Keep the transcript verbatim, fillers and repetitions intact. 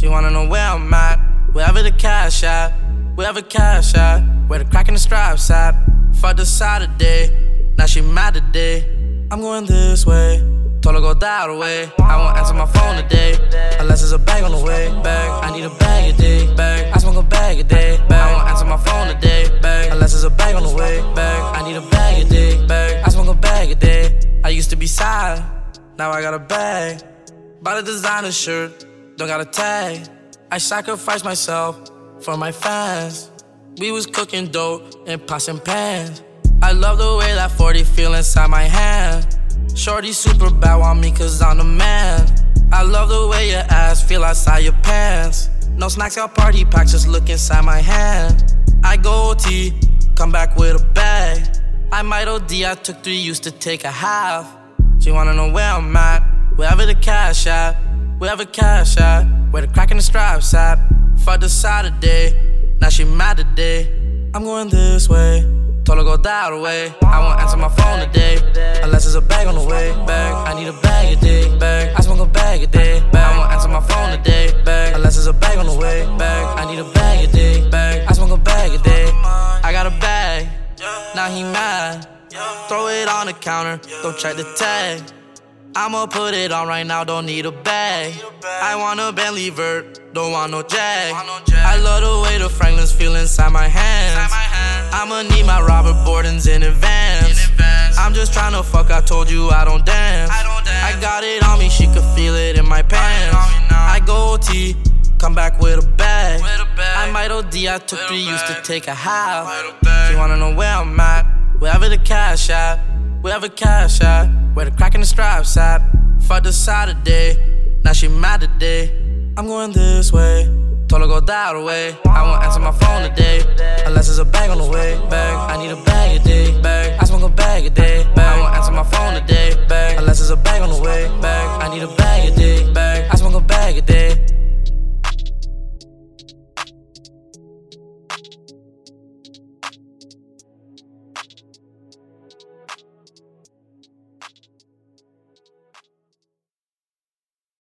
She wanna know where I'm at, wherever the cash at, wherever cash at, where the crack in the stripes at. Fuck the Saturday, now she mad today. I'm going this way, told her go dial away. I won't answer my phone today, unless there's a bag on the way. Bag, I need a bag a day. Bag, I smoke a bag a day. Bag, I won't answer my phone today. Bag, unless there's a bag on the way. Bag, I need a bag a day. Bag, I smoke a bag a day. I used to be sad, now I got a bag. Bought a designer shirt, don't got a tag. I sacrificed myself for my fans. We was cooking dope in pots and pans. I love the way that forty feel inside my hand. Shorty super bad want me cause I'm the man. I love the way your ass feel outside your pants. No snacks, got party packs, just look inside my hand. I go O T, come back with a bag. I might O D, I took three, used to take a half. She wanna know where I'm at, wherever the cash at, wherever cash at, where the crack in the stripes at. Fuck the Saturday, now she mad today. I'm going this way, told her go dial away. I won't answer my phone today, unless there's a bag on the way. Bag, I need a bag a day. Bag, I smoke a bag a day. Bag, I won't answer my phone today. Bag, unless there's a bag on the way. Bag, I need a bag a day. Bag, I smoke a bag a day. I got a bag, now he mad. Throw it on the counter, don't check the tag. I'ma put it on right now, don't need a bag. I want a Bentley vert, don't want no Jag. I love the way the Franklins feel inside my hands. I'ma need my Robert Bordens in advance. I'm just tryna fuck, I told you I don't dance. I got it on me, she could feel it in my pants. I go O T, come back with a bag. I might O D, I took three, used to take a half. She wanna know where I'm at, wherever the cash at, wherever cash at, where the crack in the stripes at. Fuck the Saturday, now she mad today. I'm going this way, told her go dial away. I won't answer my phone today, unless there's a bag on the way. Bag, I need a bag a day. Bag,